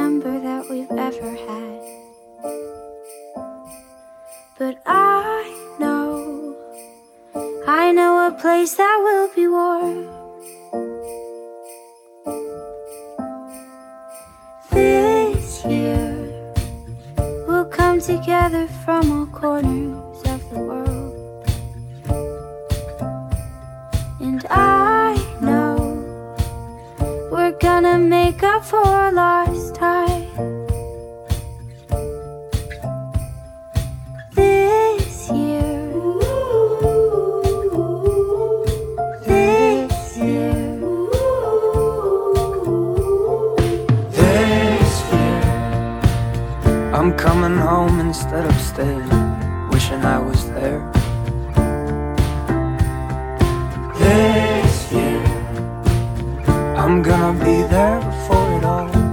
September that we've ever had. But I know a place that will be warm. This year we'll come together from all corners of the world. And I know we're gonna make up for lost time. This year I'm coming home instead of staying, wishing I was there. This year I'm gonna be there before it all